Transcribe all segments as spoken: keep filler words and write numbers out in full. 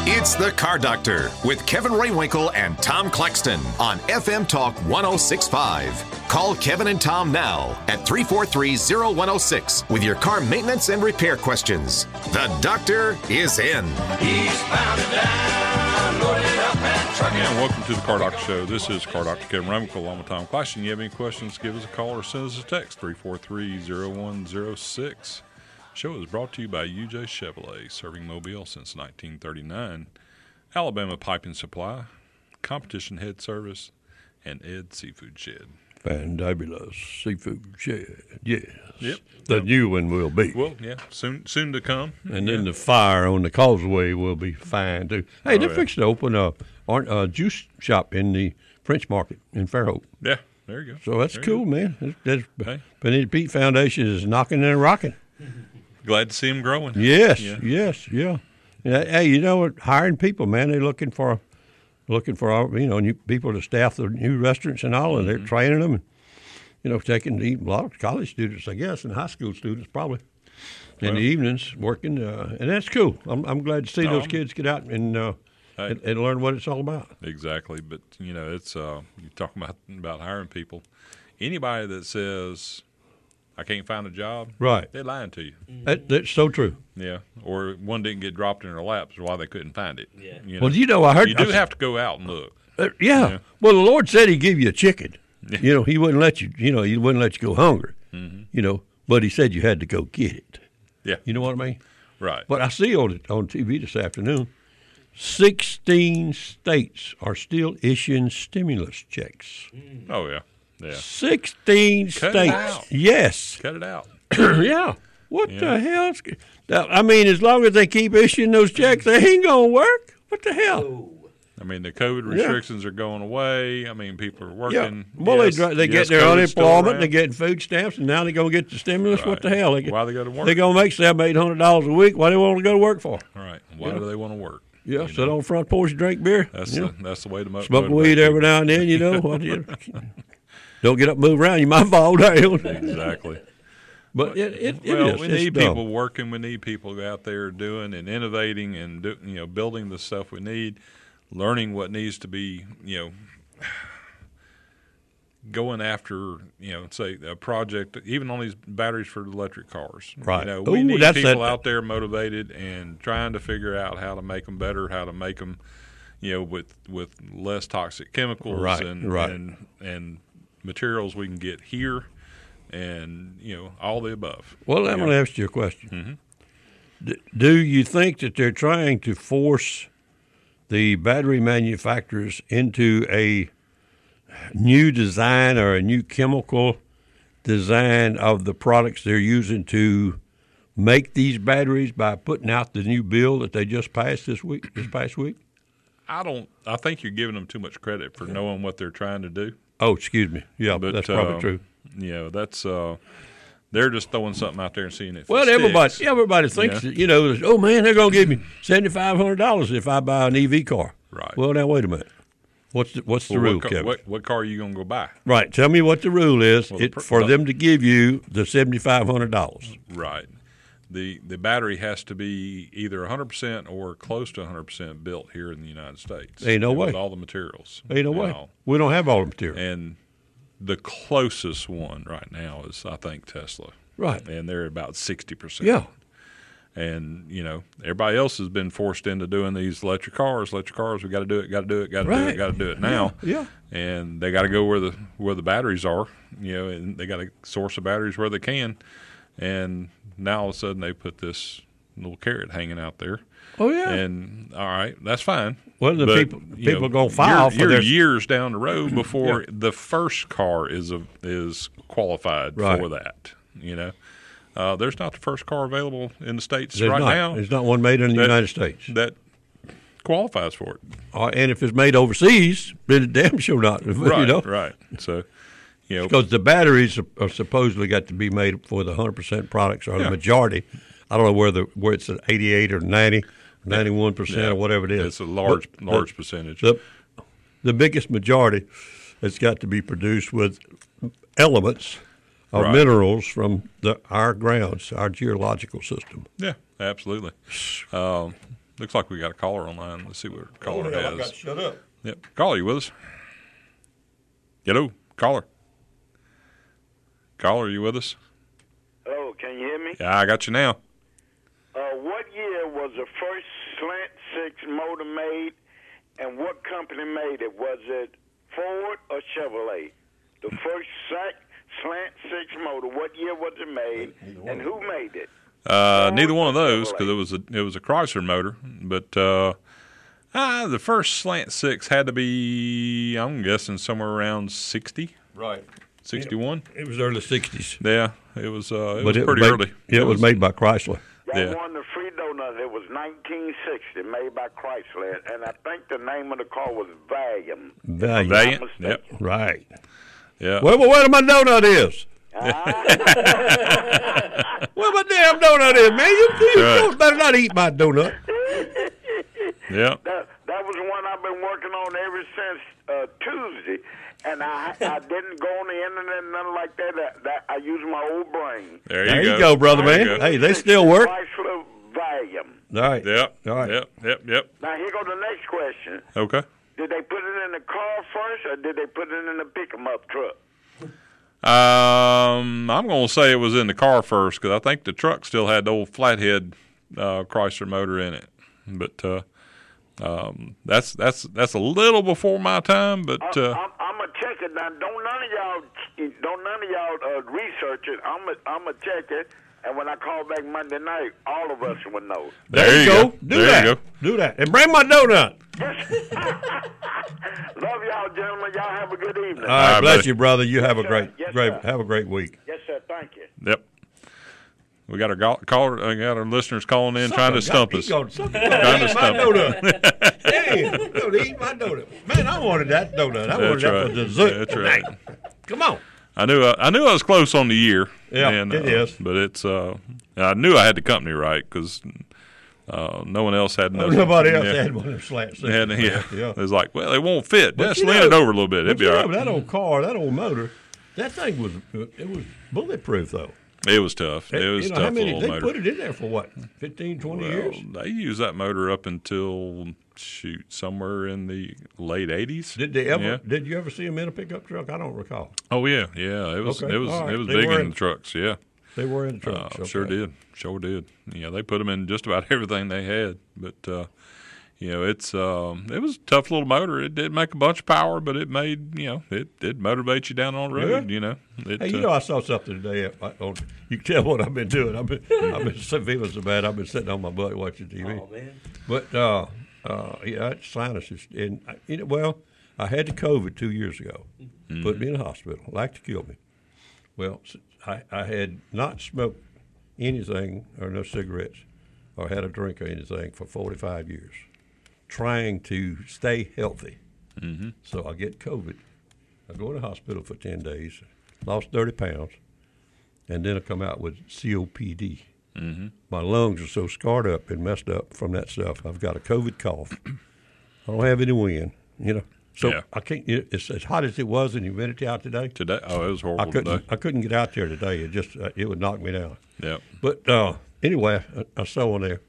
It's the Car Doctor with Kevin Raywinkle and Tom Claxton on F M Talk one oh six point five. Call Kevin and Tom now at three four three, oh one oh six with your car maintenance and repair questions. The doctor is in. He's bound and down, loaded up and trucking. And welcome to the Car Doctor Show. This is Car Doctor Kevin Raywinkle along with Tom Claxton. You have any questions, give us a call or send us a text, three four three, oh one oh six. Show is brought to you by U J Chevrolet, serving Mobile since nineteen thirty-nine. Alabama Piping Supply, Competition Head Service, and Ed Seafood Shed. Fabulous Seafood Shed, yes. Yep. The yep. new one will be. Well, yeah, soon soon to come. And yeah. then the fire on the causeway will be fine, too. Hey, Oh, they're yeah. fixing to open a, a juice shop in the French Market in Fairhope. Yeah, there you go. So that's There you cool, go. man. That's, that's, Hey. Benita Pete Foundation is knocking and rocking. Glad to see him growing. Yes, Yeah. yes, yeah. yeah. Hey, you know what? Hiring people, man, they're looking for, looking for all, you know, new people to staff the new restaurants and all, and they're Mm-hmm. training them, and you know, taking the, a lot of college students, I guess, and high school students probably in Well- the evenings working, uh, and that's cool. I'm I'm glad to see Oh, those I'm- kids get out and, uh, Hey. and and learn what it's all about. Exactly, but you know, it's uh, you talking about about hiring people. Anybody that says I can't find a job, Right. they're lying to you. That, that's so true. Yeah, or one didn't get dropped in their laps why they couldn't find it. Yeah. You Well, you know, I heard you do I- have to go out and look. Uh, yeah. Yeah. Well, the Lord said He'd give you a chicken. Yeah. You know, He wouldn't let you. You know, He wouldn't let you go hungry. Mm-hmm. You know, but He said you had to go get it. Yeah, You know what I mean? right. But I see on on T V this afternoon, sixteen states are still issuing stimulus checks. oh yeah, yeah. Sixteen Cut it states. out. Yes. Cut it out. Yeah. What Yeah. the hell? Now, I mean, as long as they keep issuing those checks, they ain't gonna work. What the hell? I mean, the COVID restrictions are going away. I mean, people are Yeah. working. Well, yes, they they yes, get their COVID's still unemployment, around. they're getting food stamps, and now they're gonna get the stimulus. What the Right. hell? They get, Why they go to work? They're gonna make seven, eight hundred dollars a week. Why they want to go to work for? Right. Why Yeah. do they want to work? Yeah, You sit know, on the front porch, and drink beer. That's you know, the that's the way to mo- smoke motivate weed every people. now and then. You know, what, you don't get up, and move around. You might fall down. Exactly. But it, it, it Well, is. we It's need dumb. people working. We need people out there doing and innovating and do, you know building the stuff we need, learning what needs to be you know going after you know say a project even on these batteries for electric cars. Right. You know, we Ooh, need that's people that- out there motivated and trying to figure out how to make them better, how to make them you know with with less toxic chemicals Right, and right. and and materials we can get here. And, you know, all the above. Well, I'm Yeah. going to ask you a question. Mm-hmm. D- do you think that they're trying to force the battery manufacturers into a new design or a new chemical design of the products they're using to make these batteries by putting out the new bill that they just passed this week, this past week? I don't. I think you're giving them too much credit for knowing what they're trying to do. Oh, excuse me. Yeah, But that's probably um, true. You know, that's uh, they're just throwing something out there and seeing if Well, it everybody, sticks. everybody thinks Yeah. that, you know, oh man, they're going to give me seventy five hundred dollars if I buy an E V car. Right. Well, now wait a minute. What's the, what's the Well, rule, what, car, Kevin? what, what car are you going to go buy? Right. Tell me what the rule is Well, the it, pr- for the- them to give you the seventy five hundred dollars. Right. The the battery has to be either one hundred percent or close to one hundred percent built here in the United States. Ain't no and way. With all the materials. Ain't no and way. all. We don't have all the material. And the closest one right now is, I think, Tesla. Right. And they're about sixty percent. Yeah. And, you know, everybody else has been forced into doing these electric cars. Electric cars, we got to do it, got to do it, got to do Right. it, got to do it now. Yeah. And they got to go where the where the batteries are, you know, and they got to source the batteries where they can. And now all of a sudden they put this little carrot hanging out there. Oh, yeah. And, all right, that's fine. Well, the But, people you people know, going to file you're, for you're their years down the road before the first car is a, is qualified Right. for that, you know. Uh, there's not the first car available in the States There's right not. now There's not one made in the that- United States. that qualifies for it. Uh, and if it's made overseas, then it damn sure not. Right, you know? right. So, you know, Because the batteries are, are supposedly got to be made for the one hundred percent products or Yeah. the majority. I don't know where the where it's at eighty-eight or ninety, ninety-one percent yeah, or whatever it is. it's a large, But large the, percentage. The, the biggest majority has got to be produced with elements of Right. minerals from the our grounds, our geological system. Yeah, absolutely. Um, looks like we got a caller online. Let's see what caller oh, hell, has. I got to shut up. Yep. Caller, you with us? Hello, caller. Caller, you with us? Oh, can you hear me? Yeah, I got you now. Uh, what year was the first slant six motor made, and what company made it? Was it Ford or Chevrolet? The first sac, slant six motor. What year was it made, and who made it? Uh, neither one of those, because it was a it was a Chrysler motor. But uh, uh, the first slant six had to be, I'm guessing, somewhere around sixty, Right. sixty-one. It was early sixties. Yeah, it was. Uh, it But was it pretty was made, early. Yeah, it was made by Chrysler. Y'all Yeah. won the free donut. It was nineteen sixty, made by Chrysler, and I think the name of the car was Valium. Valiant. Valiant. I'm Yep. mistaken. Right. Yeah. Well, well, where my donut is? Where my damn donut is, man? You, you Right. don't- better not eat my donut. Yeah. That, that was one I've been working on ever since uh, Tuesday, and I I didn't go on the internet, nothing like that. That, that I use my old brain. There you There go. you go, brother, There you man. go. Hey, they still work. Chrysler Valium. All right. Yep. All right. Yep. Yep. Yep. Now here goes the next question: Okay. did they put it in the car first, or did they put it in the pick 'em up truck? Um, I'm going to say it was in the car first because I think the truck still had the old flathead uh, Chrysler motor in it. But uh, um, that's that's that's a little before my time. But uh, I'm, I'm gonna check it now. Don't none of y'all, don't none of y'all uh, research it. I'm gonna I'm gonna check it, and when I call back Monday night, all of us will know. there, you go. Do there that. you go. Do that. And bring my donut. Love y'all, gentlemen. Y'all have a good evening. All right, right, bless buddy. you, brother. You have a sir. great, Yes, great, sir. have a great week. Yes, sir. Thank you. Yep. We got our go- caller, uh, got our listeners calling in trying to stump us. Trying to Trying to eat my stump us. donut. Damn, you gonna eat my donut. Man, I wanted that donut. I wanted That's that right. for dessert. That's right. tonight. Come on. I knew I, I knew I was close on the year. Yeah, and, it uh, is. But it's uh, I knew I had the company right because uh, no one else had nothing. Nobody else yeah. had one of them slant sixes. Had, yeah. yeah. It was like, well, it won't fit. But Just you lean know- it over a little bit. It'd But be you all know, right. that old car, that old motor, that thing was it was bulletproof though. It was tough. It was you know, tough how many, little they motor. put it in there for what, fifteen, twenty Well, years? they used that motor up until shoot somewhere in the late eighties. Did they ever? Yeah. Did you ever see them in a pickup truck? I don't recall. Oh yeah, yeah. It was Okay, it was all right. it was They big were in in- the trucks. Yeah, They were in the uh, trucks. sure okay. did, sure did. Yeah, they put them in just about everything they had. But uh, you know, it's um, it was a tough little motor. It did make a bunch of power, but it made you know it did motivate you down on the road. Yeah. You know, it, Hey, you uh, know, I saw something today. I, I, on, you can tell what I've been doing. I've been, I've been so- feeling so bad. I've been sitting on my butt watching T V. Oh, man. But uh, uh, yeah, it's sinuses, and I- you know, well, I had the COVID two years ago. Mm-hmm. Put me in the hospital, like to kill me. Well, s- I, I had not smoked anything or no cigarettes or had a drink or anything for forty-five years, trying to stay healthy. Mm-hmm. So I get COVID. I go in the hospital for ten days, lost thirty pounds, and then I come out with C O P D. Mm-hmm. My lungs are so scarred up and messed up from that stuff. I've got a COVID cough. I don't have any wind, you know. So Yeah. I can't. You know, it's as hot as it was in humidity out today. today. Oh, it was I horrible couldn't. today. I couldn't get out there today. It just uh, it would knock me down. Yep. But uh, anyway, I, I saw on there.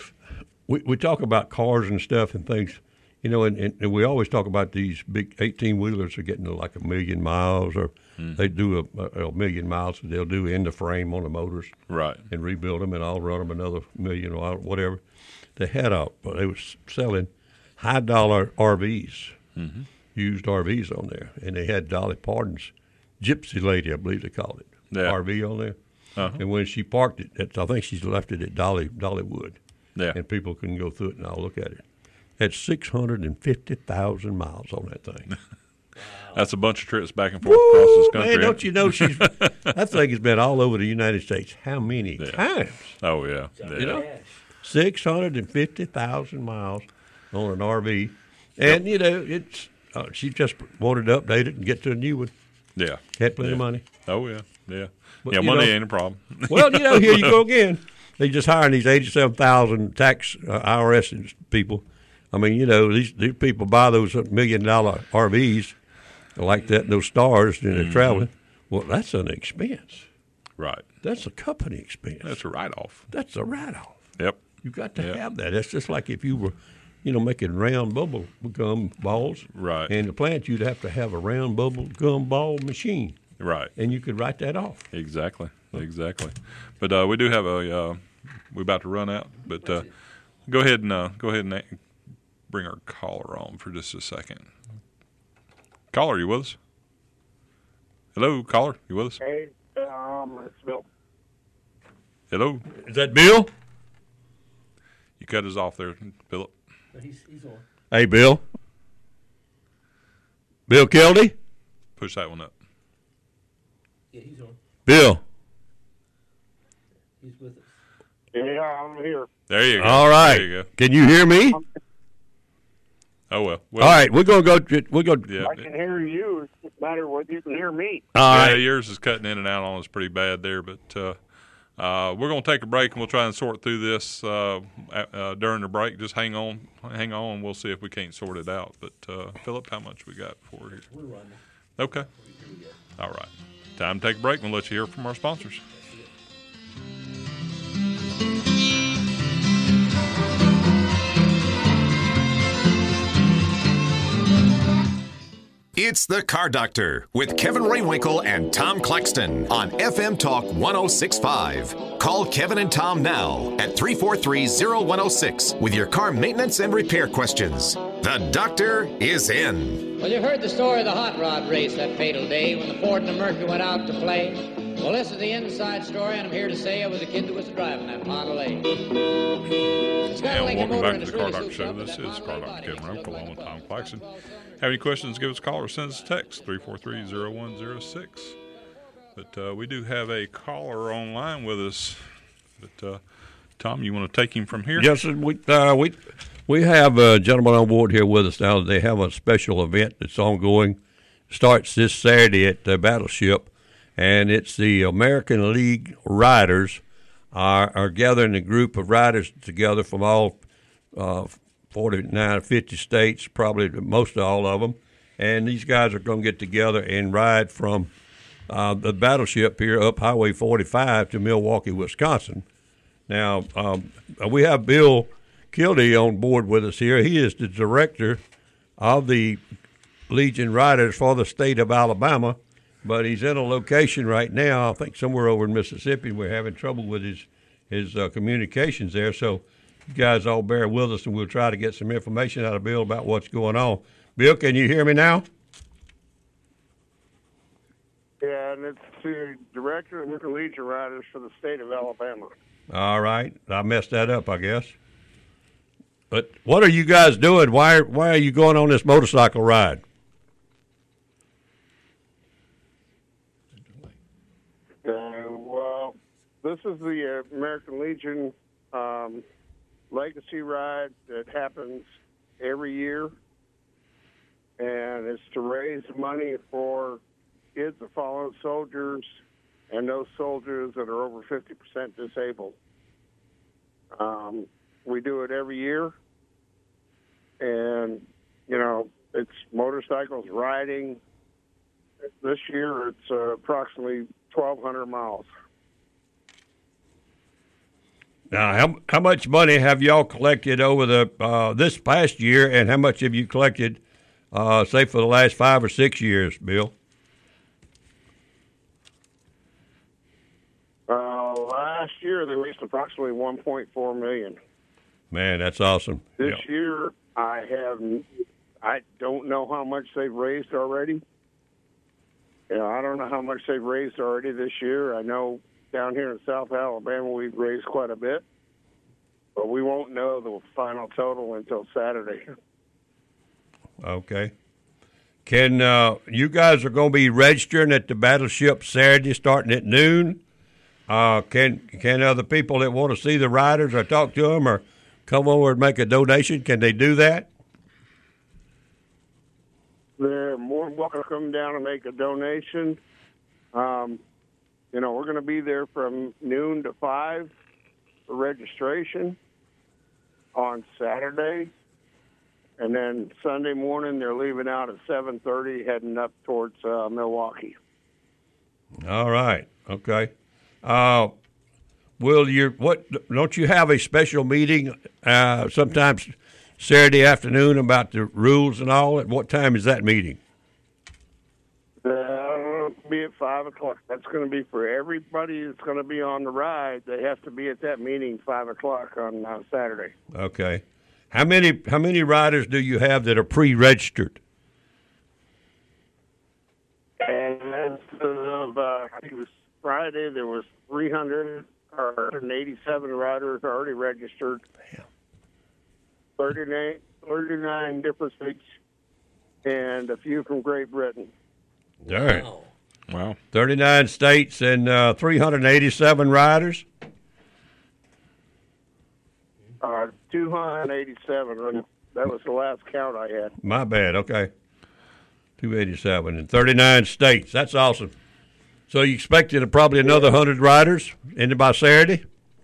We we talk about cars and stuff and things, you know, and, and, and we always talk about these big eighteen wheelers are getting to like a million miles, or they do a, a, a million miles. They'll do end of frame on the motors Right. and rebuild them, and I'll run them another million or whatever. They had a, they were selling high dollar R Vs, Mm-hmm. used R Vs on there, and they had Dolly Parton's Gypsy Lady, I believe they called it, Yeah. R V on there. Uh-huh. And when she parked it, it's, I think she's left it at Dolly Dollywood, Yeah. and people can go through it and I'll look at it. Had six hundred and fifty thousand miles on that thing. That's a bunch of trips back and forth across this country. Man, don't you know she's that thing has been all over the United States? How many Yeah. times? Oh yeah. yeah. You know, six hundred and fifty thousand miles on an R V, and you know it's. Uh, she just wanted to update it and get to a new one. Yeah. Had plenty of Yeah. money. Oh yeah. Yeah. But, yeah. you Money know- ain't a problem. Well, you know, here you go again. They just hiring these eighty-seven thousand tax uh, I R S people. I mean, you know, these these people buy those million dollar R Vs like that, those stars, and they're Mm-hmm. traveling. Well, that's an expense. Right. That's a company expense. That's a write off. That's a write off. Yep. You got to Yeah. have that. That's just like if you were, you know, making round bubble gum balls. Right. And the plant, you'd have to have a round bubble gum ball machine. Right. And you could write that off. Exactly. Exactly. But uh, we do have a. Uh, we're about to run out. But uh, go ahead and uh, go ahead and bring our caller on for just a second. Caller, are you with us? Hello, caller. You with us? Hey, um, it's Bill. Hello. Is that Bill? You cut us off there, Philip. He's, he's on. Hey, Bill. Bill Keldy? Push that one up. Yeah, he's on. Bill. He's with us. Yeah, I'm here. There you go. All right. There you go. Can you hear me? Oh well. well All right, we're gonna go. We're gonna. Yeah. I can hear you. It doesn't matter whether you can hear me. All yeah, right. yours is cutting in and out on us pretty bad there, but uh, uh, we're going to take a break and we'll try and sort through this uh, uh, during the break. Just hang on, hang on, and we'll see if we can't sort it out. But uh, Philip, how much we got for here? We're running. Okay. All right. Time to take a break. We'll let you hear from our sponsors. It's the Car Doctor with Kevin Raywinkle and Tom Claxton on F M Talk one oh six point five. Call Kevin and Tom now at three four three, oh one oh six with your car maintenance and repair questions. The doctor is in. Well, you've heard the story of the hot rod race that fatal day when the Ford and the Mercury went out to play. Well, this is the inside story, and I'm here to say I was the kid that was driving that Model A. It's got a And Lincoln welcome motor back and to it's the Car really Doctor souped Show. up with This that is Model Car A Doctor body. Kevin It's Rumple got along with a Tom lot Claxton. of Have any questions, give us a call or send us a text, three four three, oh one oh six. But uh, we do have a caller online with us. But uh, Tom, you want to take him from here? Yes, we uh, we we have a gentleman on board here with us now. They have a special event that's ongoing. Starts this Saturday at uh, Battleship, and it's the American League Riders are, are gathering a group of riders together from all uh, forty-nine or fifty states, probably most of all of them. And these guys are going to get together and ride from uh, the Battleship here up Highway forty-five to Milwaukee, Wisconsin. Now, um, we have Bill Kildy on board with us here. He is the director of the Legion Riders for the state of Alabama, but he's in a location right now, I think somewhere over in Mississippi. We're having trouble with his, his uh, communications there. So you guys all bear with us, and we'll try to get some information out of Bill about what's going on. Bill, can you hear me now? Yeah, and it's the director of the Legion Riders for the state of Alabama. All right. I messed that up, I guess. But what are you guys doing? Why, why are you going on this motorcycle ride? Uh, well, this is the uh, American Legion um, Legacy Ride that happens every year, and it's to raise money for kids of fallen soldiers and those soldiers that are over fifty percent disabled. Um, we do it every year, and, you know, it's motorcycles riding. This year it's uh, approximately twelve hundred miles. Now, how how much money have y'all collected over the uh, this past year, and how much have you collected, uh, say, for the last five or six years, Bill? Uh, last year they raised approximately one point four million. Man, that's awesome. This Yeah. year I have, I don't know how much they've raised already. You know, I don't know how much they've raised already this year. I know down here in South Alabama we've raised quite a bit, but we won't know the final total until Saturday. Okay. Can uh, you guys are going to be registering at the Battleship Saturday, starting at noon? Uh, can can other people that want to see the riders or talk to them or come over and make a donation? Can they do that? They're more than welcome to come down and make a donation. Um, you know, we're going to be there from noon to five for registration on Saturday. And then Sunday morning, they're leaving out at seven thirty, heading up towards uh, Milwaukee. All right. Okay. Uh, will you what? Don't you have a special meeting uh, sometimes Saturday afternoon about the rules and all? At what time is that meeting? Uh, be at five o'clock. That's going to be for everybody that's going to be on the ride. They have to be at that meeting five o'clock on uh, Saturday. Okay. How many how many riders do you have that are pre-registered? And as of uh, I think it was Friday, there was three hundred or eighty-seven riders already registered. Damn. thirty-nine, thirty-nine different states, and a few from Great Britain. All right. Wow. Wow. thirty-nine states and uh, three hundred eighty-seven riders? Uh, two hundred eighty-seven. And that was the last count I had. My bad. Okay. two eighty-seven in thirty-nine states. That's awesome. So you expected probably another one hundred riders in by Saturday?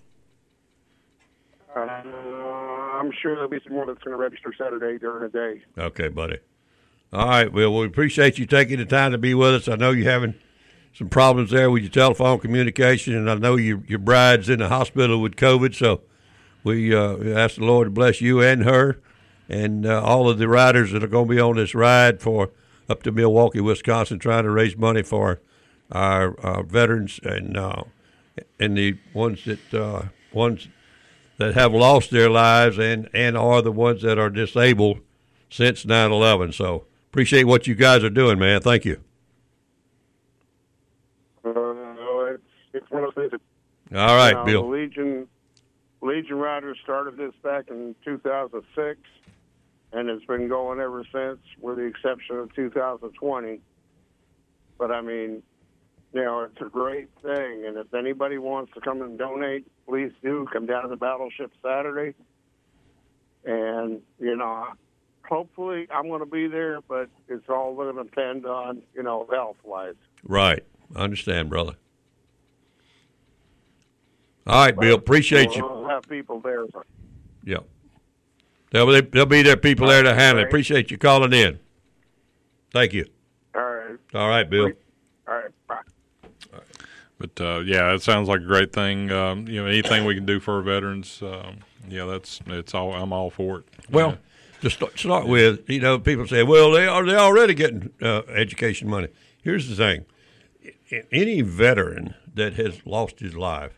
Uh, I'm sure there'll be some more that's going to register Saturday during the day. Okay, buddy. All right. Well, we appreciate you taking the time to be with us. I know you're having some problems there with your telephone communication, and I know your your bride's in the hospital with COVID, so we uh, ask the Lord to bless you and her and uh, all of the riders that are going to be on this ride for up to Milwaukee, Wisconsin, trying to raise money for our, our veterans and uh, and the ones that uh, ones that have lost their lives and, and are the ones that are disabled since nine eleven. So appreciate what you guys are doing, man. Thank you. Uh, it's, it's one of those things that, All right, you know, Bill. the Legion, Legion Riders started this back in two thousand six, and it's been going ever since, with the exception of two thousand twenty. But, I mean, you know, it's a great thing, and if anybody wants to come and donate, please do. Come down to the Battleship Saturday. And, you know, hopefully I'm going to be there, but it's all going to depend on, you know, health-wise. Right. I understand, brother. All right, Bill. Appreciate you. We'll have people there. Yeah. There'll be, there'll be there people there to handle it. Appreciate you calling in. Thank you. All right. All right, Bill. All right. Bye. But uh, yeah, it sounds like a great thing. Um, you know, anything we can do for our veterans, um, yeah, that's it's all. I'm all for it. Well, Yeah. to start, start with, you know, people say, well, they are they already getting uh, education money. Here's the thing: any veteran that has lost his life,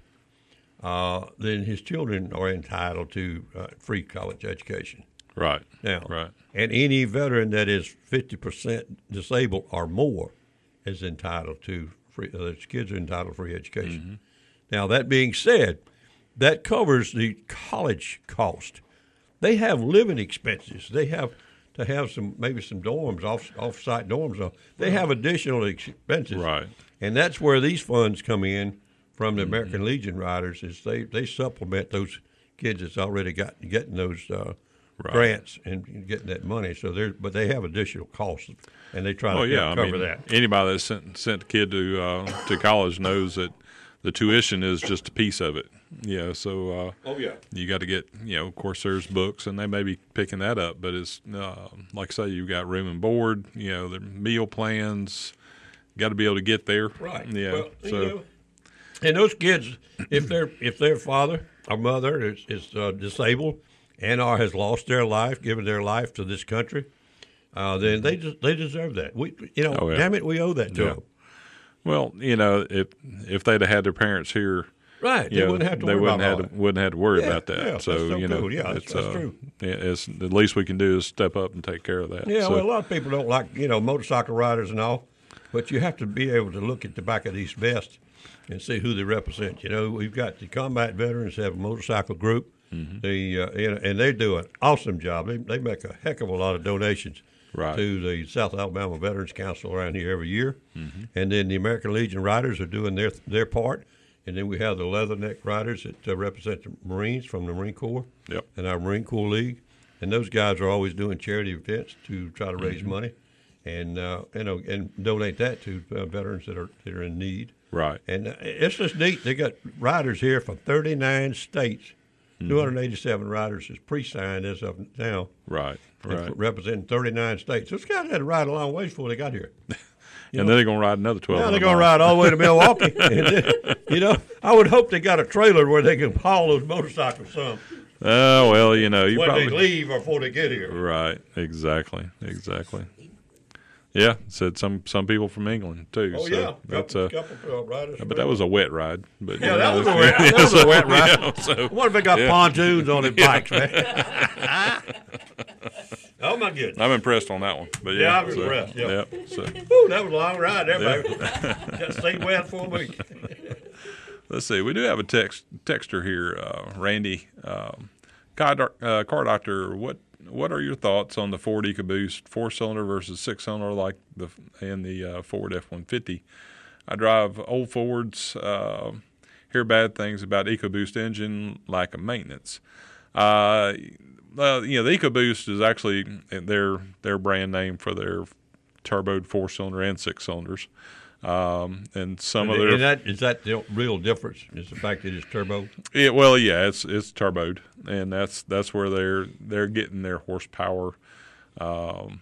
uh, then his children are entitled to uh, free college education. right Now, right. and any veteran that is fifty percent disabled or more is entitled to free. Uh, his kids are entitled to free education. Mm-hmm. Now, that being said, that covers the college cost. They have living expenses. They have to have some maybe some dorms, off off-site dorms. So they have additional expenses. Right. And that's where these funds come in from the Mm-hmm. American Legion Riders. Is they, they supplement those kids that's already got getting those uh, Right. grants and getting that money. So they but they have additional costs, and they try to Well, yeah, help I cover mean, that. anybody that sent sent a kid to uh, to college knows that the tuition is just a piece of it. Yeah, so uh, Oh yeah. you got to get, you know, of course there's books and they may be picking that up, but it's uh, like I say, you've got room and board, you know, the meal plans, got to be able to get there. Right. Yeah. Well, so you know, and those kids, if their if their father or mother is, is uh, disabled and or has lost their life, given their life to this country, uh, then they just they deserve that. We, you know, Oh, yeah. damn it, we owe that to Yeah. them. well, you know, if if they'd have had their parents here, Right. you They know, wouldn't have to they worry wouldn't about have all to, that. wouldn't have to worry Yeah, about that. yeah, that's so, so you know, cool. Yeah, that's- it's, that's uh, true. yeah, It's the least we can do is step up and take care of that. Yeah, So- well, a lot of people don't like, you know, motorcycle riders and all, but you have to be able to look at the back of these vests and see who they represent. You know, we've got the combat veterans have a motorcycle group, Mm-hmm. the uh, you know, and they do an awesome job. They, they make a heck of a lot of donations Right. to the South Alabama Veterans Council around here every year. Mm-hmm. And then the American Legion Riders are doing their their part. And then we have the Leatherneck Riders that uh, represent the Marines from the Marine Corps Yep. and our Marine Corps League. And those guys are always doing charity events to try to raise Mm-hmm. money and uh, you know and donate that to uh, veterans that are that are in need. Right. And uh, it's just neat. They got riders here from thirty-nine states. Mm-hmm. two hundred eighty-seven riders is pre-signed as of now. Right. That's Right. representing thirty-nine states. Those guys had to ride a long ways before they got here. You and know, then they're going to ride another twelve. now they're going to ride all the way to Milwaukee. And then, you know, I would hope they got a trailer where they can haul those motorcycles some. Oh, well, you know, you when probably they leave or before they get here. Right, exactly, exactly. Yeah, said some some people from England too. Oh so yeah, that's couple, a. couple of riders. But that was a wet ride. But Yeah, you that know, was a wet. That was a wet ride. Yeah, so, what if they got yeah. pontoons on their bikes, man? Oh my goodness! I'm impressed on that one. But yeah, Yeah, I'm so, impressed, yeah. yeah, so. Woo, that was a long ride there, baby. Just stay wet for a week. Let's see. We do have a text texter here, uh, Randy. Um, car, doc- uh, car doctor, what what are your thoughts on the Ford EcoBoost four cylinder versus six cylinder like the and the uh, Ford F one fifty? I drive old Fords. Uh, hear bad things about EcoBoost engine, lack of maintenance. Uh, well, you know, the EcoBoost is actually their their brand name for their turboed four cylinder and six cylinders. Um, and some and, of their and that is that the real difference is the fact that it's turbo. Yeah, well, yeah, it's it's turboed, and that's that's where they're they're getting their horsepower um,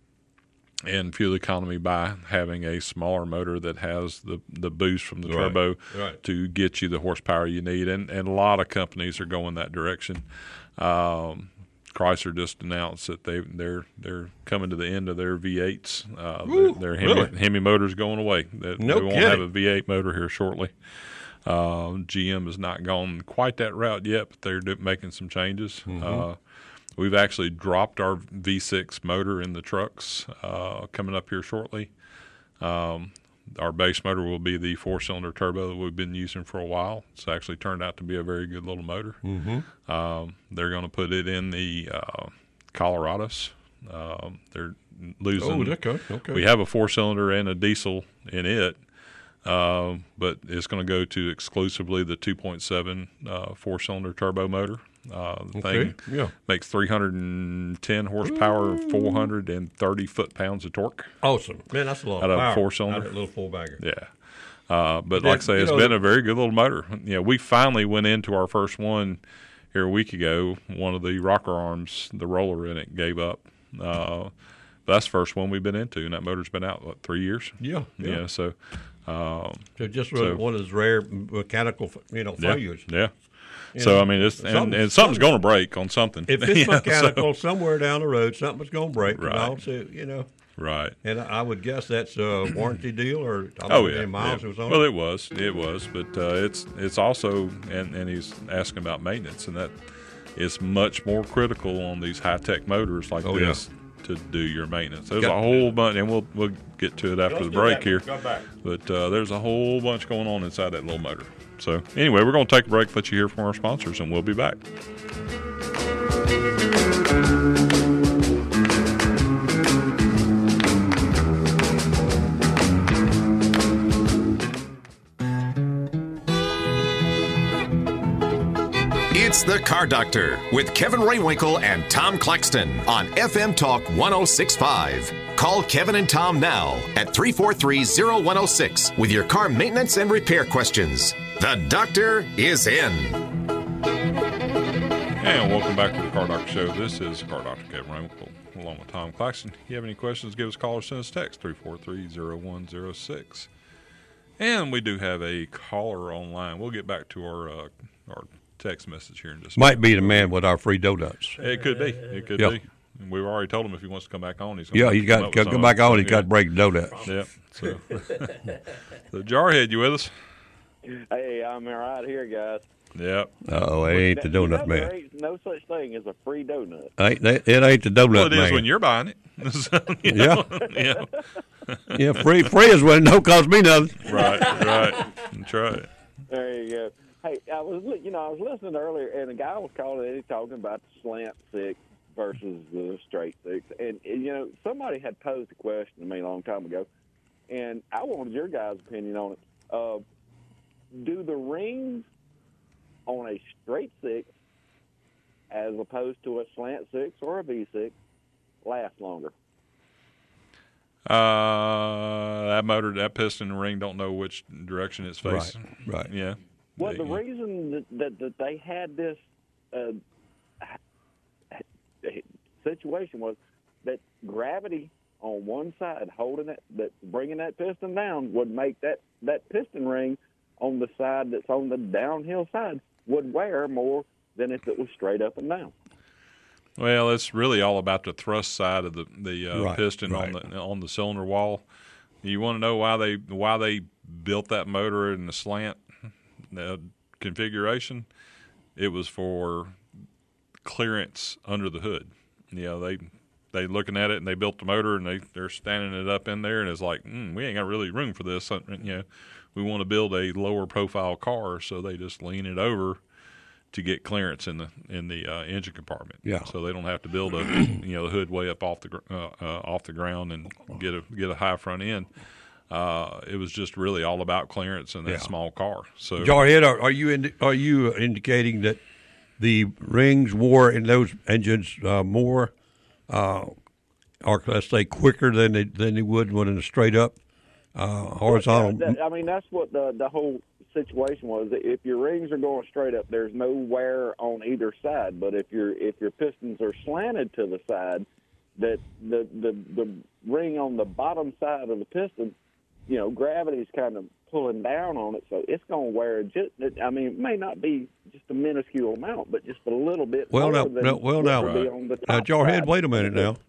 and fuel economy by having a smaller motor that has the, the boost from the Right, turbo right. to get you the horsepower you need, and and a lot of companies are going that direction. Um, Chrysler just announced that they they're they're coming to the end of their V eights. Uh, Ooh, their their Hemi, really? Hemi motor's going away. They, No they won't kidding. have a V eight motor here shortly. Uh, G M has not gone quite that route yet, but they're do, making some changes. Mm-hmm. Uh, we've actually dropped our V six motor in the trucks uh, coming up here shortly. Um, our base motor will be the four-cylinder turbo that we've been using for a while. It's actually turned out to be a very good little motor. Mm-hmm. Um, they're going to put it in the uh, Colorados. Um, they're losing. Oh, okay, okay. We have a four-cylinder and a diesel in it, um, but it's going to go to exclusively the two point seven uh, four-cylinder turbo motor. Uh, the Okay, thing yeah. makes three hundred ten horsepower, four hundred thirty foot-pounds of torque. Awesome, man. That's a lot Out of of a power. four-cylinder? Out of that little four bagger. Yeah. Uh, but Yeah, like I say, you it's know, been the- a very good little motor. You know, we finally went into our first one here a week ago. One of the rocker arms, the roller in it, gave up. Uh, but that's the first one we've been into, and that motor's been out, what, three years? Yeah, yeah. Yeah, so, um, So just So- one of those rare mechanical, you know, yeah, failures. yeah. You So, know, I mean, it's, and, something- and something's going to break on something. If it's You know, so- mechanical, somewhere down the road, something's going to break. Right. And also, you know, right. and I I would guess that's a warranty deal, or I don't Oh know how yeah, many miles yeah. it was on. Well, it. it was, it was, but uh, it's it's also, and, and he's asking about maintenance, and that is much more critical on these high tech motors like Oh, yeah. this to do your maintenance. There's Got- a whole bunch, and we'll we'll get to it after Let's the do break that. here. Come back. But uh, there's a whole bunch going on inside that little motor. So anyway, we're going to take a break, let you hear from our sponsors, and we'll be back. It's the Car Doctor with Kevin Raywinkle and Tom Claxton on F M Talk one oh six point five. Call Kevin and Tom now at three four three, oh one oh six with your car maintenance and repair questions. The doctor is in. And welcome back to the Car Doctor Show. This is Car Doctor Kevin Raywinkle along with Tom Claxton. If you have any questions, give us a call or send us a text, three four three, oh one oh six. And we do have a caller online. We'll get back to our uh, our text message here in just a Might be the man with our free donuts. It could be. It could Yeah. be. And we've already told him if he wants to come back on, he's going Yeah, to he's got come, to come back on. He's got to break the donuts. Yeah. So, so Jarhead, you with us? Hey, I'm right here, guys. Yep. Oh, it ain't the You know, donut there man. ain't no such thing as a free donut. Ain't that, it ain't the donut Well, it man. is when you're buying it. So, you Yeah. know, yeah. Yeah, free free is when it don't cost me nothing. Right. Right. That's right. There you go. Hey, I was, li- you know, I was listening earlier, and a guy was calling in talking about the slant six versus the straight six, and, and you know, somebody had posed a question to me a long time ago, and I wanted your guys' opinion on it. Uh, do the rings on a straight six, as opposed to a slant six or a V six, last longer? Uh, that motor, that piston ring, don't know which direction it's facing. Right, right. Yeah. Well, the Yeah. reason that, that, that they had this uh, situation was that gravity on one side holding it, that bringing that piston down would make that, that piston ring on the side that's on the downhill side would wear more than if it was straight up and down. Well, it's really all about the thrust side of the the uh, Right, piston right. on the on the cylinder wall. You want to know why they why they built that motor in the slant uh, configuration? It was for clearance under the hood. You know, they they looking at it and they built the motor and they they're standing it up in there and it's like, mm, we ain't got really room for this. You know, we want to build a lower profile car, so they just lean it over to get clearance in the in the uh, engine compartment. Yeah. So they don't have to build a you know the hood way up off the gr- uh, uh, off the ground and get a get a high front end. Uh, it was just really all about clearance in that Yeah. small car. So Jarhead, are, are you indi- are you indicating that the rings wore in those engines uh, more, uh, or let's say quicker than they than they would when in a straight up uh, horizontal? Well, that- I mean, that's what the the whole situation was. If your rings are going straight up, there's no wear on either side. But if your if your pistons are slanted to the side, that the the the ring on the bottom side of the piston, you know, gravity's kind of pulling down on it, so it's going to wear just. I mean, it may not be just a minuscule amount, but just a little bit. Well, more now, than now well what now, would be on the now, top Jarhead, side. wait a minute now.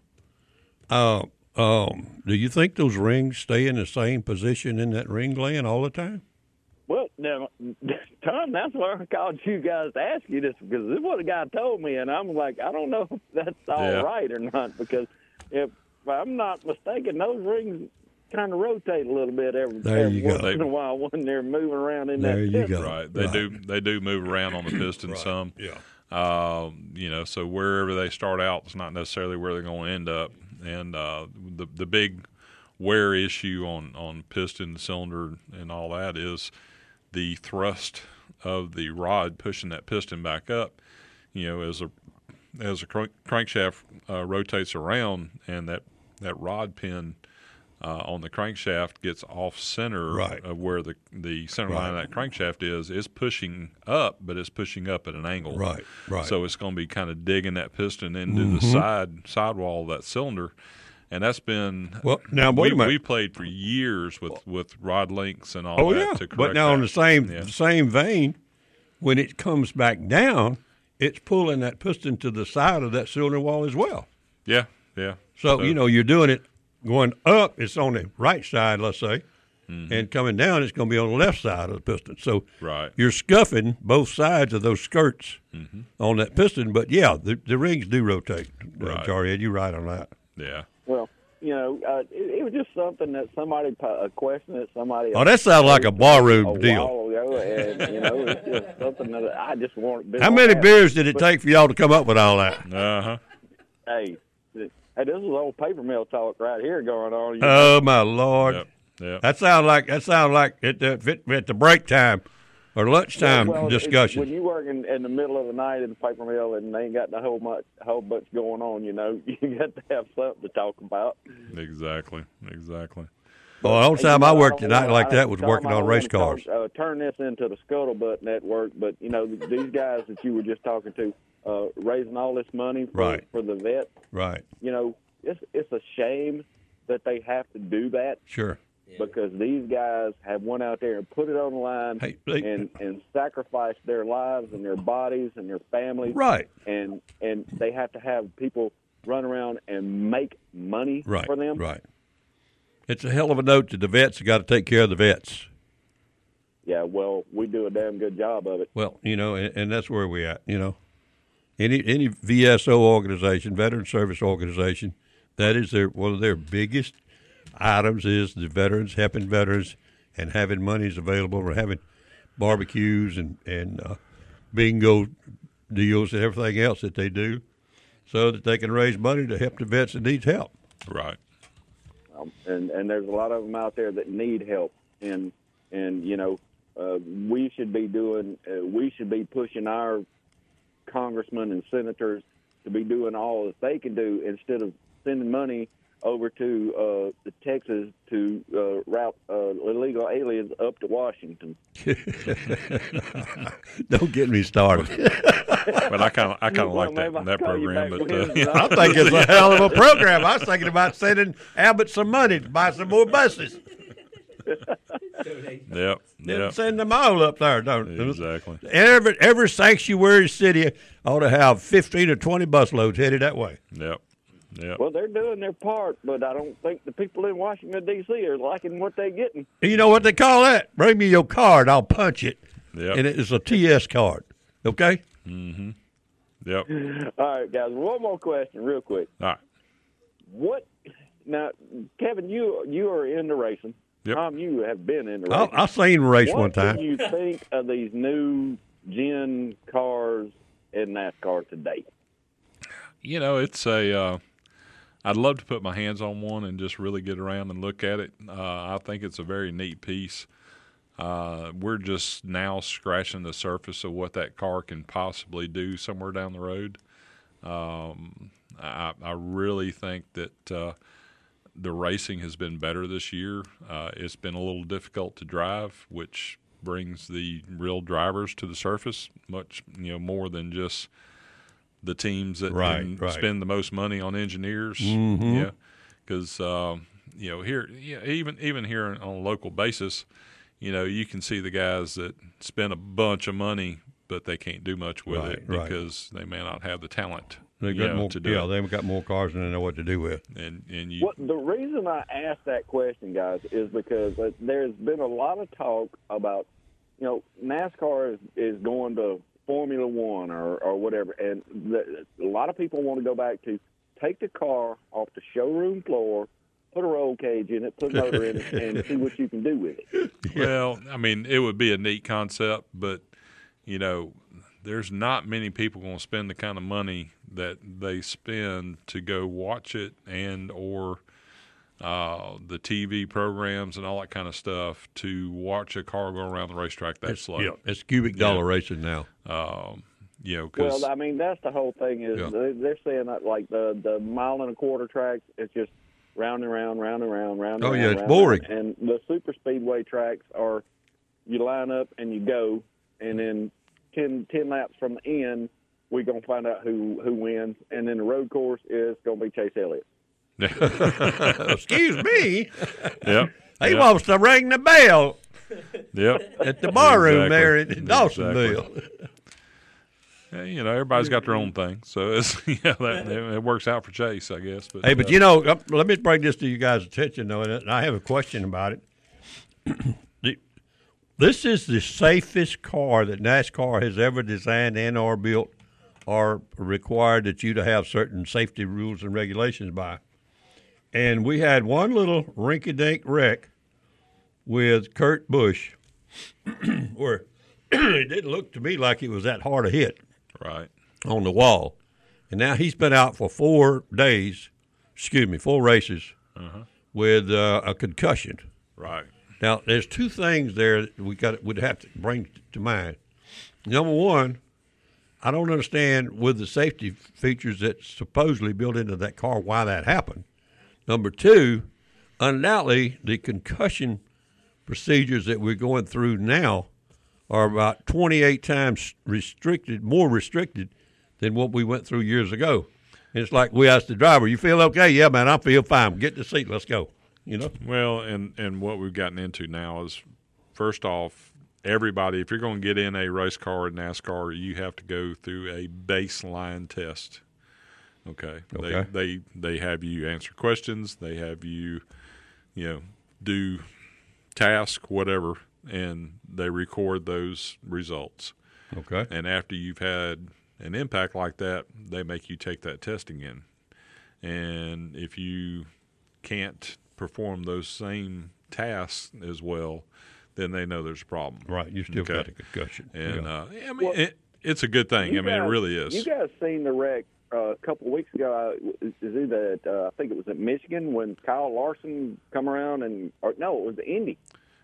Uh, um, do you think those rings stay in the same position in that ring gland all the time? Well, now, Tom, that's why I called you guys to ask you this, because this is what a guy told me, and I'm like, I don't know if that's all right Yeah. or not, because if I'm not mistaken, those rings kind of rotate a little bit every, There every you go. once in a while when they're moving around in There that you piston. go. right, they Right. do they do move around on the piston some. Yeah. Um, you know, so wherever they start out is not necessarily where they're going to end up. And uh, the the big wear issue on on piston, cylinder, and all that is the thrust of the rod pushing that piston back up. You know, as a as a crank, crankshaft uh, rotates around, and that that rod pin uh, on the crankshaft gets off center Right. of where the the center line Right. of that crankshaft is. It's pushing up, but it's pushing up at an angle. Right, right. So it's going to be kind of digging that piston into Mhm. the side sidewall of that cylinder. And that's been Well, now, wait we, a minute. we played for years with, with rod links and all Oh that yeah, to correct but now that. on the same Yeah. same vein, when it comes back down, it's pulling that piston to the side of that cylinder wall as well. Yeah, yeah. So, you know, you're doing it going up, it's on the right side, let's say, Mhm. and coming down, it's going to be on the left side of the piston. So Right. you're scuffing both sides of those skirts Mhm. on that piston. But yeah, the, the rings do rotate. Uh, Right. Jarhead, you're right on that. Yeah. Well, you know, uh, it, it was just something that somebody, po- a question that somebody. Oh, that sounds like a barroom a deal. while ago, and you know, it's just something that I just want. How many beers did it take for y'all to come up with all that? Uh huh. Hey, th- hey, this is old paper mill talk right here going on. You know? Oh my Lord! Yep. Yep. That sounds like that sounds like at the at the break time or lunchtime Well, it's- discussion. When you work in, in the middle of the night in the paper mill and they ain't got the whole much whole bunch going on, you know, you got to have something to talk about. Exactly. Exactly. Well, the only Hey, time you I know, worked don't at night wanna- like I- that was Tom, working I on don't race wanna cars. Talk, uh, turn this into the Scuttlebutt Network, but you know th- these guys that you were just talking to, uh, raising all this money for, Right. for the vets. Right. You know, it's it's a shame that they have to do that Sure. because these guys have went out there and put it on the line Hey, they- and and sacrificed their lives and their bodies and their families. Right. And and they have to have people run around and make money Right. for them. Right. It's a hell of a note to the vets. You got to take care of the vets. Yeah, well, we do a damn good job of it. Well, you know, and, and that's where we at. You know, any any V S O organization, veteran service organization, that is their one of their biggest items is the veterans, helping veterans, and having monies available, or having barbecues and and uh, bingo deals and everything else that they do, so that they can raise money to help the vets that needs help. Right. Um, and and there's a lot of them out there that need help, and and you know uh, we should be doing uh, we should be pushing our congressmen and senators to be doing all that they can do instead of sending money over to uh, the Texas to uh, route uh, illegal aliens up to Washington. Don't get me started. But I kind of I kind of like that that program. But uh, I think it's a hell of a program. I was thinking about sending Abbott some money to buy some more buses. Yep. Then Yep. send them all up there, don't they? Exactly. Every every sanctuary city ought to have fifteen or twenty bus loads headed that way. Yep. Yep. Well, they're doing their part, but I don't think the people in Washington, D C are liking what they're getting. And you know what they call that? Bring me your card, I'll punch it. Yep. And it's a T S card. Okay? Mm-hmm. Yep. All right, guys. One more question, real quick. All right. What now, Kevin? You you are into racing. Yep. Tom, you have been into I, racing. I seen a race what one time. What do you think of these new gen cars in NASCAR today? You know, it's a. Uh, I'd love to put my hands on one and just really get around and look at it. Uh, I think it's a very neat piece. Uh, we're just now scratching the surface of what that car can possibly do somewhere down the road. Um, I, I really think that uh, the racing has been better this year. Uh, it's been a little difficult to drive, which brings the real drivers to the surface much, you know, more than just the teams that Right, can right. spend the most money on engineers. Mhm. Yeah, because um, you know here, yeah, even even here on a local basis, you know, you can see the guys that spend a bunch of money, but they can't do much with Right, it right. because they may not have the talent. They you got know, more, to do yeah, it. they've got more cars than they know what to do with. And and you What the reason I asked that question, guys, is because uh, there's been a lot of talk about, you know, NASCAR is, is going to Formula One or, or whatever, and the, a lot of people want to go back to take the car off the showroom floor, put a roll cage in it, put a motor in it, and see what you can do with it. Well, I mean, it would be a neat concept, but you know, there's not many people going to spend the kind of money that they spend to go watch it and or uh, the T V programs and all that kind of stuff to watch a car go around the racetrack that It's, slow. yeah, it's cubic dollar Yeah. racing now. Um, you know, because Well, I mean, that's the whole thing is Yeah. they- they're saying that like the, the mile and a quarter tracks, it's just round and round, round and round, round and Oh, round. yeah, it's round boring. and round. And the super speedway tracks are you line up and you go, and then ten, ten laps from the end, we're going to find out who, who wins. And then the road course is going to be Chase Elliott. Excuse me. Yep. He Yep. wants to ring the bell Yep. at the bar room Exactly. there in Dawsonville. Exactly. Yeah, you know, everybody's got their own thing, so it's yeah, that, it works out for Chase, I guess. But Hey, but uh, you know, uh, let me bring this to you guys' attention, though, and I have a question about it. The- this is the safest car that NASCAR has ever designed and or built or required that you to have certain safety rules and regulations by. And we had one little rinky-dink wreck with Kurt Busch where it didn't look to me like it was that hard a hit right. on the wall. And now he's been out for four days, excuse me, four races Uh-huh. with uh, a concussion. Right. Now, there's two things there that we got would have to bring to mind. Number one, I don't understand with the safety features that's supposedly built into that car why that happened. Number two, undoubtedly the concussion procedures that we're going through now are about twenty-eight times restricted, more restricted than what we went through years ago. And it's like we asked the driver, "You feel okay?" "Yeah, man, I feel fine. Get in the seat. Let's go." You know. Well, and and what we've gotten into now is, first off, everybody, if you're going to get in a race car in NASCAR, you have to go through a baseline test. Okay. Okay. They they they have you answer questions. They have you, you know, do task whatever, and they record those results. Okay. And after you've had an impact like that, they make you take that test again. And if you can't perform those same tasks as well, then they know there's a problem. Right. You still Okay. got a concussion. And Yeah. uh, I mean, Well, it, it's a good thing. You I mean, guys- it really is. You guys seen the wreck uh, a couple of weeks ago? Uh, is it at, uh, I think it was at Michigan when Kyle Larson come around and, or no, it was the Indy.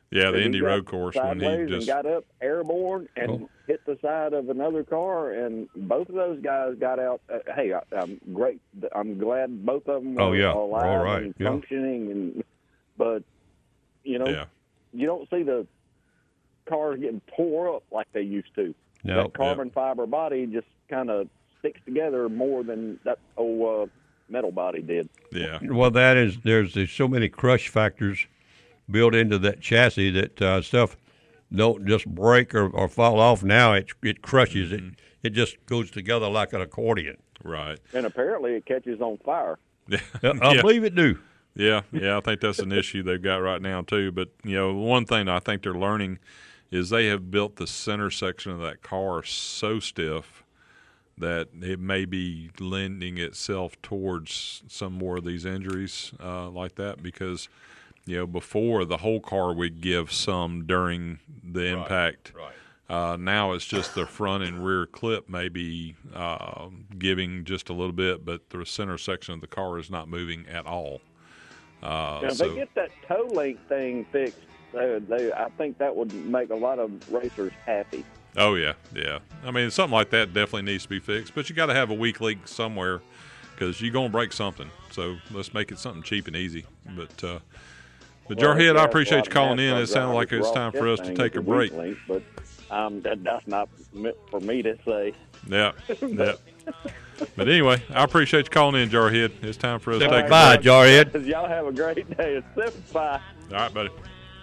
Yeah, the And he Indy got Road Course when he sideways just and got up airborne and Oh. hit the side of another car, and both of those guys got out. Uh, hey, I, I'm great. I'm glad both of them were Oh, yeah. alive All right. and Yeah. functioning. And but you know, yeah. you don't see the cars getting tore up like they used to. No, that carbon fiber body just kind of sticks together more than that old uh, metal body did. Yeah. Well, that is there's, there's so many crush factors built into that chassis that uh, stuff don't just break or, or fall off. Now it it crushes Mm-hmm. it. It just goes together like an accordion. Right. And apparently, it catches on fire. Yeah. I yeah. believe it do. Yeah, yeah, I think that's an issue they've got right now too. But you know, one thing I think they're learning is they have built the center section of that car so stiff that it may be lending itself towards some more of these injuries uh, like that. Because you know, before the whole car would give some during the impact. Right. Uh, now it's just the front and rear clip maybe uh, giving just a little bit, but the center section of the car is not moving at all. Uh, Now, if so, they get that toe link thing fixed, they, they, I think that would make a lot of racers happy. oh yeah, yeah. I mean, something like that definitely needs to be fixed, but you got to have a weak link somewhere because you're gonna break something. So let's make it something cheap and easy. But uh, but Well, Jarhead, yeah, I appreciate you a lot of calling in. NASCAR It sounded like drivers it's are time for us to saying take it's a break. weak link, but um, that, that's not meant for me to say. Yeah, yeah. But anyway, I appreciate you calling in, Jarhead. It's time for us to Step take a by, break. Jarhead. Y'all have a great day. It's seven five. All right, buddy.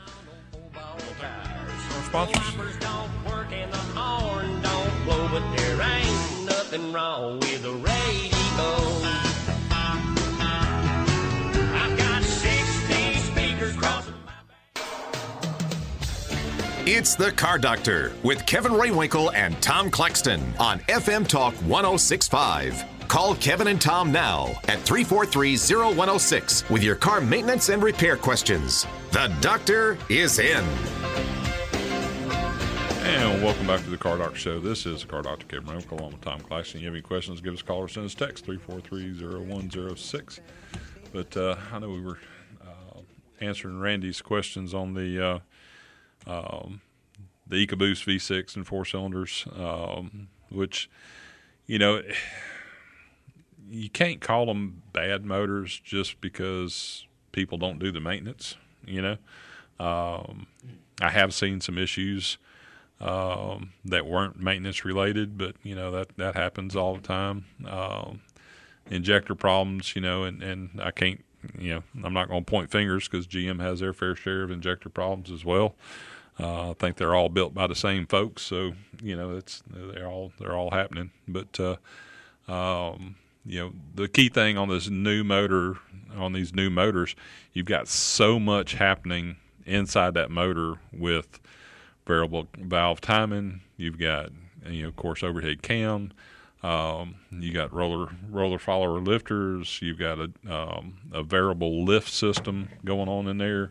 Our sponsors. Wipers don't work and the horn don't blow, but there ain't nothing wrong with the radio. I've got sixty speakers crossing my back. It's the Car Doctor with Kevin Raywinkle and Tom Claxton on F M Talk one oh six point five. Call Kevin and Tom now at three four three, oh one oh six with your car maintenance and repair questions. The doctor is in. And welcome back to the Car Doctor Show. This is the Car Doctor Kevin Raywinkle along with Tom Claxton. You have any questions, give us a call or send us a text, three four three, oh one oh six. But uh, I know we were uh, answering Randy's questions on the uh, um, the EcoBoost V six and four cylinders, um, which, you know, you can't call them bad motors just because people don't do the maintenance, you know. Um, I have seen some issues um, that weren't maintenance related, but, you know, that, that happens all the time. Um, injector problems, you know, and, and I can't, you know, I'm not going to point fingers because G M has their fair share of injector problems as well. Uh, I think they're all built by the same folks, so, you know, it's they're all they're all happening. But uh, um, you know, the key thing on this new motor, on these new motors, you've got so much happening inside that motor with variable valve timing. You've got, you know, of course, overhead cam. Um, you got roller roller follower lifters. You've got a um, a variable lift system going on in there.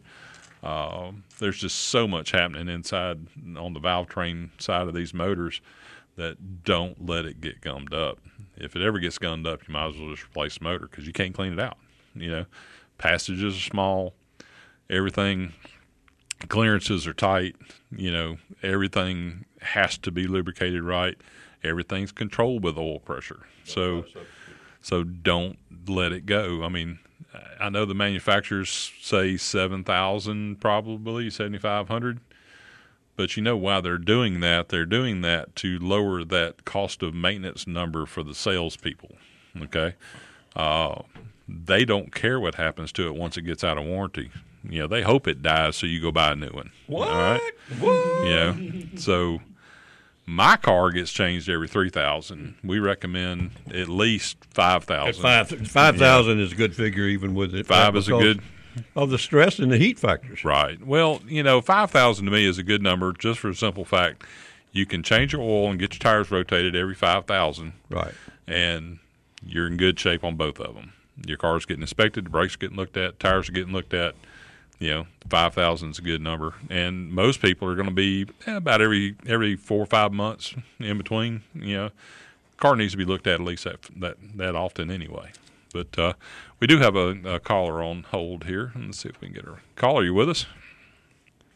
Um, there's just so much happening inside on the valve train side of these motors that don't let it get gummed up. If it ever gets gummed up, you might as well just replace the motor because you can't clean it out. You know, passages are small, everything, clearances are tight. You know, everything has to be lubricated right. Everything's controlled with oil pressure. So, so don't let it go. I mean, I know the manufacturers say seven thousand, probably seventy-five hundred. But you know why they're doing that? They're doing that to lower that cost of maintenance number for the salespeople. Okay, uh, they don't care what happens to it once it gets out of warranty. You know, they hope it dies so you go buy a new one. What? All right? What? Yeah. So my car gets changed every three thousand. We recommend at least five thousand. Five five thousand yeah. is a good figure, even with it. Five is a good. Of the stress and the heat factors. Right. Well, you know, five thousand to me is a good number just for the simple fact you can change your oil and get your tires rotated every five thousand. Right. And you're in good shape on both of them. Your car's getting inspected, the brakes are getting looked at, tires are getting looked at. You know, five thousand is a good number. And most people are going to be eh, about every every four or five months in between. You know, car needs to be looked at at least that that, that often anyway. But uh, we do have a, a caller on hold here. Let's see if we can get her. Caller, you with us?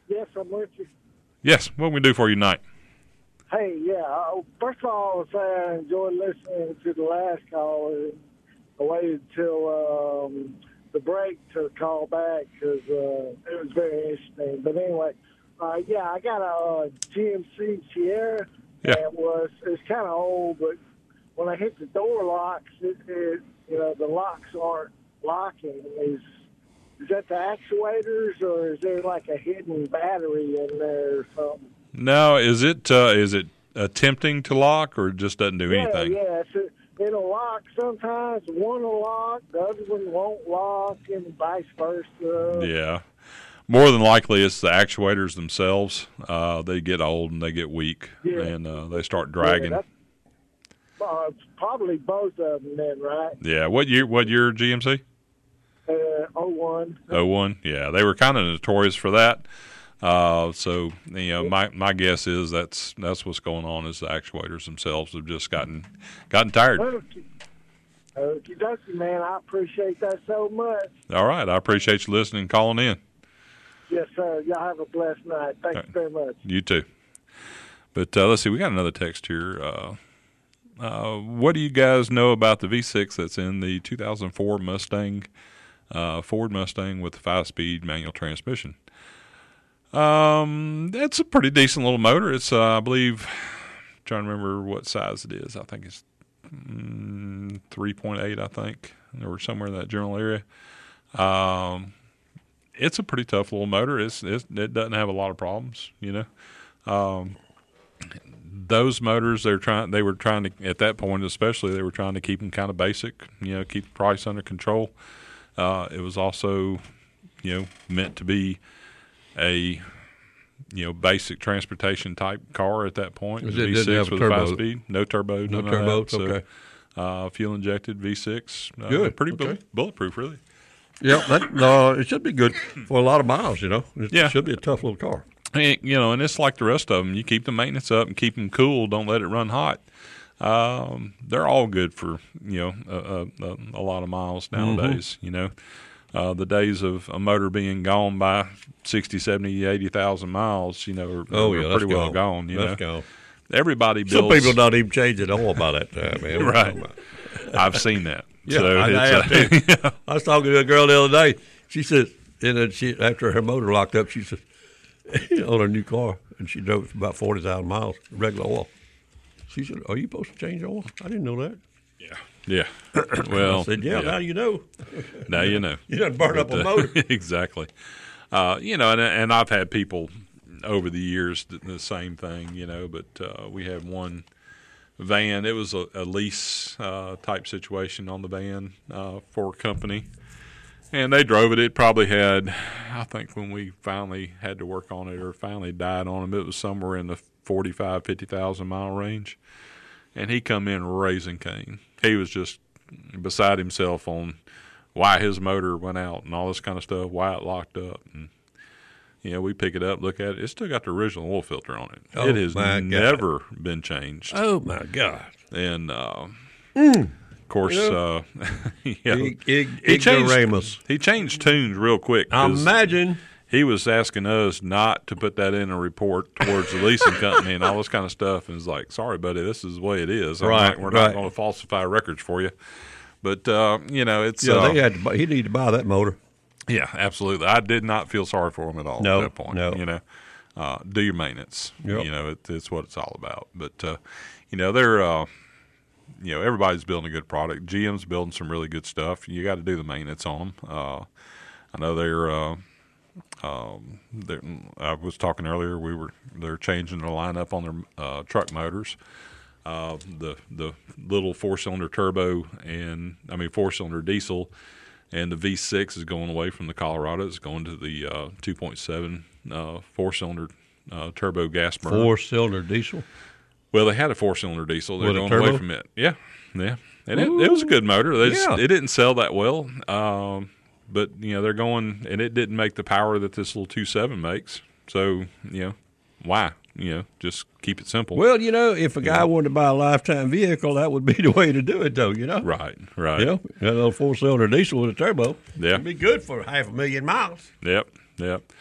Yes, I'm with you. Yes, what can we do for you tonight? Hey, yeah. uh, First of all, I would say I enjoyed listening to the last call. I waited until um, the break to call back because uh, it was very interesting. But anyway, uh, yeah, I got a uh, G M C Sierra. Yeah. It was it's kind of old, but when I hit the door locks, it, it you know the locks aren't locking. Is is that the actuators, or is there like a hidden battery in there or something? No, is it uh, is it attempting to lock or just doesn't do Yeah, anything? yeah. It's a, it'll lock sometimes. One will lock, the other one won't lock, and vice versa. Yeah. More than likely, it's the actuators themselves. Uh, they get old and they get weak, Yeah. and uh, they start dragging. Yeah, that's, uh, probably both of them then, right? Yeah. What year? What year G M C? Uh, oh one. oh one. Yeah, they were kind of notorious for that. Uh, so you know, my my guess is that's that's what's going on. Is the actuators themselves have just gotten gotten tired. Okay, okie dokie, man. I appreciate that so much. All right, I appreciate you listening and calling in. Yes, sir. Y'all have a blessed night. Thank you very much. You too. But uh, let's see, we got another text here. Uh, uh, what do you guys know about the V six that's in the two thousand four Mustang, uh, Ford Mustang with the five-speed manual transmission? Um, it's a pretty decent little motor. It's, uh, I believe, I'm trying to remember what size it is. I think it's mm, three point eight, I think, or somewhere in that general area. Um, it's a pretty tough little motor. It's, it's it doesn't have a lot of problems, you know. Um, those motors, they're trying. They were trying to at that point, especially, they were trying to keep them kind of basic, you know, keep the price under control. Uh, it was also, you know, meant to be a, you know, basic transportation type car at that point. It V didn't six have a with turbo. five speed, no turbo, No none of turbo, that. So, okay. Uh, fuel injected V six, uh, Good, pretty okay. bull- bulletproof, really. Yeah, that, no, it should be good for a lot of miles, you know. It Yeah. should be a tough little car. And, you know, and it's like the rest of them. You keep the maintenance up and keep them cool. Don't let it run hot. Um, they're all good for, you know, a, a, a lot of miles nowadays, you know. Uh, the days of a motor being gone by sixty, seventy, eighty thousand miles, you know, are, Oh, are yeah, that's pretty well gone. gone, you That's know. gone. Everybody builds. Some people don't even change it all by that time, man. Right. I've seen that. Yeah, so I, I it's, have too. uh, I was talking to a girl the other day. She said, and then she after her motor locked up, she said, on her new car, and she drove about forty thousand miles, regular oil. She said, "Are you supposed to change oil?" I didn't know that. Yeah. Yeah. Well, I said, "Yeah, now you know." Now you know. You done burn up But, a uh, motor. Exactly. Uh, you know, and and I've had people over the years th- the same thing, you know, but uh, we had one van. It was a, a lease uh, type situation on the van uh, for a company. And they drove it. It probably had, I think when we finally had to work on it or finally died on them, it was somewhere in the forty-five, fifty thousand mile range. And he come in raising Cain. He was just beside himself on why his motor went out and all this kind of stuff, why it locked up. And, you know, we pick it up, look at it. It's still got the original oil filter on it. Oh, it has my God. never been changed. Oh my God! And, uh, Mm. of course, Yeah. uh, you know, Ig- ig- he changed ignoramus. he changed tunes real quick. 'cause Imagine. he was asking us not to put that in a report towards the leasing company and all this kind of stuff. And it's like, sorry, buddy, this is the way it is. I'm Right, not, we're right. not going to falsify records for you. But, uh, you know, it's. Yeah, uh, they had to buy, he needed to buy that motor. yeah, absolutely. I did not feel sorry for him at all No, at that point. no. You know, uh, do your maintenance. Yep. You know, it, it's what it's all about. But, uh, you know, they're, uh, you know, everybody's building a good product. G M's building some really good stuff. You got to do the maintenance on them. Uh, I know they're, uh, um, they're, I was talking earlier, we were, they're changing the lineup on their uh, truck motors. Uh, the the little four cylinder turbo and I mean four cylinder diesel, and the V six is going away from the Colorado. It's going to the uh, two point seven uh, four cylinder uh, turbo gas burner. Four cylinder diesel. Well, they had a four cylinder diesel. They're With a going turbo? away from it. Yeah, yeah, and it, it was a good motor. They just, Yeah. it didn't sell that well, um, but you know they're going, and it didn't make the power that this little two seven makes. So you know why? You know, just keep it simple. Well, you know, if a guy wanted to buy a lifetime vehicle, that would be the way to do it, though. You know, Right, right. You know, that little four cylinder diesel with a turbo. Yeah. It'd be good for half a million miles. Yep, yep.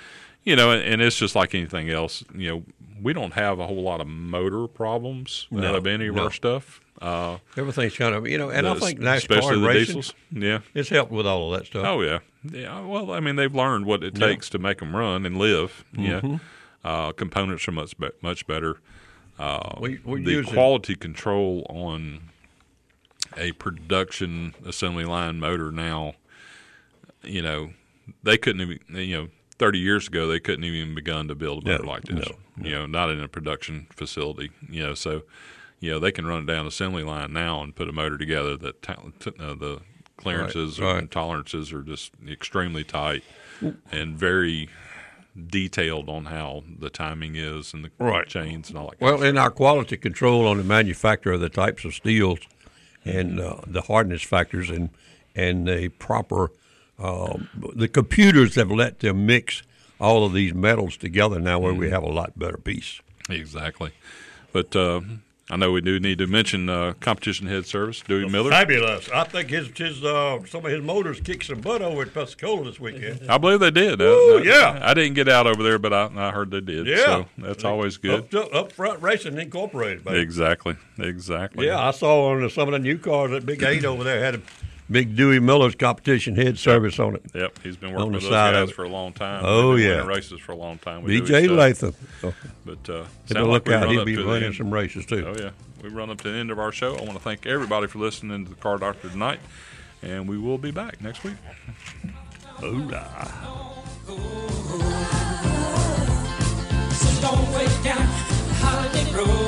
you know, and, and it's just like anything else. You know, we don't have a whole lot of motor problems No, out of any of no. our stuff. Uh, Everything's kind of, you know, and I the- think NASCAR especially and the racing, diesels. Yeah. it's helped with all of that stuff. Oh yeah, yeah. Well, I mean, they've learned what it Yeah. takes to make them run and live. Yeah, Mhm. uh, components are much be- much better. Uh, We- we're the using- quality control on a production assembly line motor now, you know, they couldn't even, you know, thirty years ago they couldn't even begun to build a motor No, like this. no, You know, not in a production facility. You know, so you know they can run it down the assembly line now and put a motor together that ta- t- uh, the clearances Right, right. and tolerances are just extremely tight and very detailed on how the timing is and the Right. chains and all that. Well, in our quality control on the manufacture of the types of steels and uh, the hardness factors and and the proper um, the computers have let them mix all of these metals together now where we have a lot better piece. Exactly. But uh, I know we do need to mention uh, Competition Head Service, Dewey Miller. Fabulous! I think his his uh, some of his motors kicked some butt over at Pensacola this weekend. I believe they did. Ooh, Uh, yeah. I didn't get out over there, but I, I heard they did. Yeah, So that's always good. Up, up front racing incorporated, baby. Exactly. Exactly. Yeah, I saw on some of the new cars that Big Eight over there had a big Dewey Miller's Competition Head Service on it. Yep. He's been On working the with those side of guys it. for a long time. Oh, They've been yeah. winning races for a long time. with B Dewey J stuff. Latham. So, But uh, Better sound look like we out. run He'll up be to the winning end. some races, too. Oh, yeah. We run up to the end of our show. I want to thank everybody for listening to the Car Doctor tonight, and we will be back next week. Hoorah. So don't wait down the holiday road.